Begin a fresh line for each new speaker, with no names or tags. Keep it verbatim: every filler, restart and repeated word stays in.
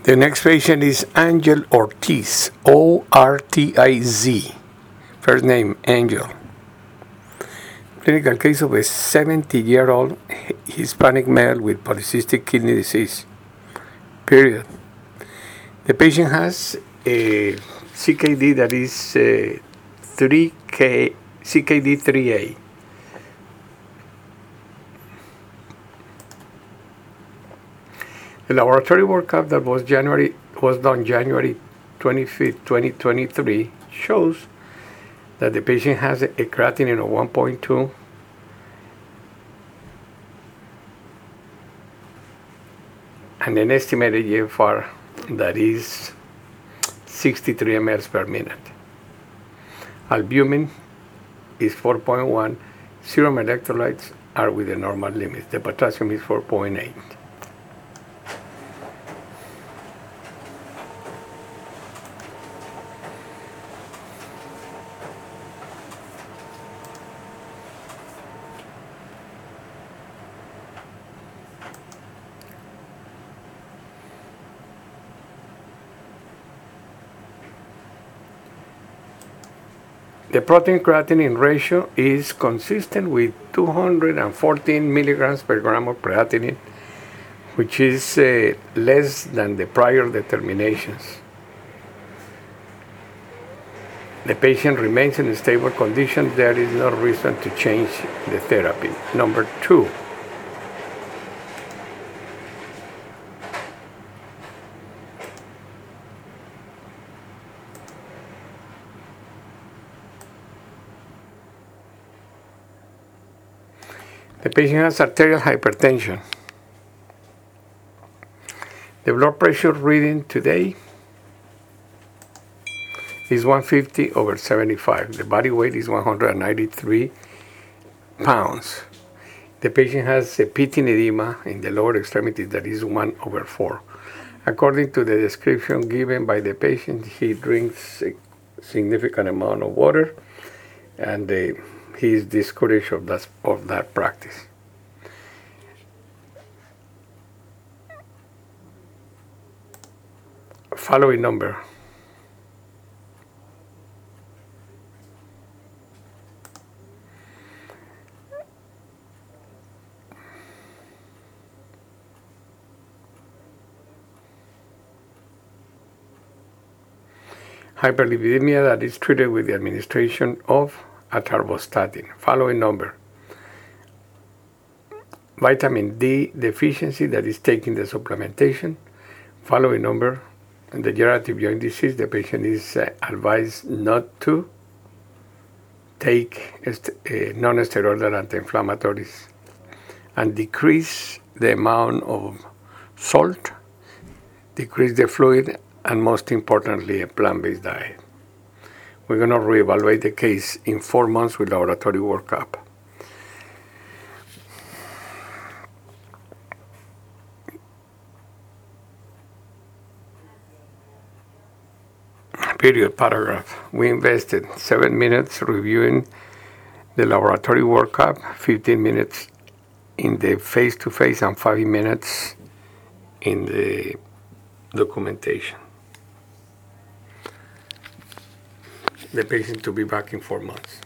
The next patient is Angel Ortiz, O R T I Z. First name, Angel. Clinical case of a seventy-year-old Hispanic male with polycystic kidney disease. Period. The patient has a C K D that is uh, three K, C K D three A. The laboratory workup that was January was done January twenty-fifth, twenty twenty-three shows that the patient has a, a creatinine of one point two and an estimated G F R that is sixty-three milliliters per minute. Albumin is four point one. Serum electrolytes are within normal limits. The potassium is four point eight. The protein creatinine ratio is consistent with two hundred fourteen milligrams per gram of creatinine, which is uh, less than the prior determinations. The patient remains in a stable condition. There is no reason to change the therapy. Number two, the patient has arterial hypertension. The blood pressure reading today is one fifty over seventy-five. The body weight is one hundred ninety-three pounds. The patient has a pitting edema in the lower extremities that is one over four. According to the description given by the patient, he drinks a significant amount of water, and uh, he is discouraged of that, of that practice. Following number. Hyperlipidemia that is treated with the administration of atorvastatin. Following number. Vitamin D deficiency that is taking the supplementation. Following number. In degenerative joint disease, the patient is uh, advised not to take uh, non-steroidal anti-inflammatories and decrease the amount of salt, decrease the fluid, and most importantly, a plant-based diet. We're going to reevaluate the case in four months with laboratory workup. Period, paragraph. We invested seven minutes reviewing the laboratory workup, fifteen minutes in the face-to-face, and five minutes in the documentation. The patient to be back in four months.